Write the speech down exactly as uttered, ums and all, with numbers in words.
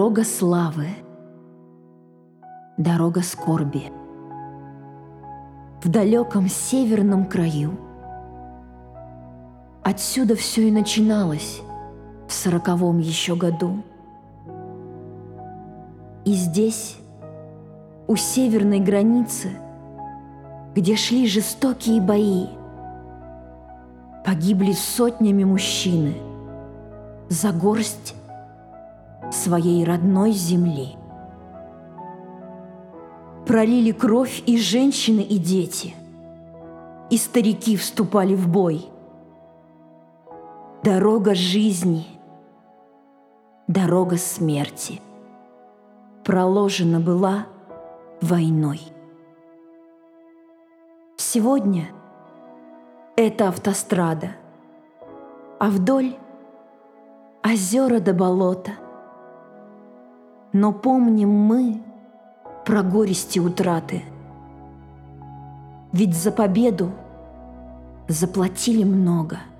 Дорога славы, дорога скорби. В далеком северном краю. Отсюда все и начиналось в сороковом еще году. И здесь, у северной границы, где шли жестокие бои, погибли сотнями мужчины за горсть своей родной земли. Пролили кровь и женщины, и дети, и старики вступали в бой. Дорога жизни, дорога смерти проложена была войной. Сегодня это автострада, а вдоль озера до болота. Но помним мы про горести утраты, ведь за победу заплатили много.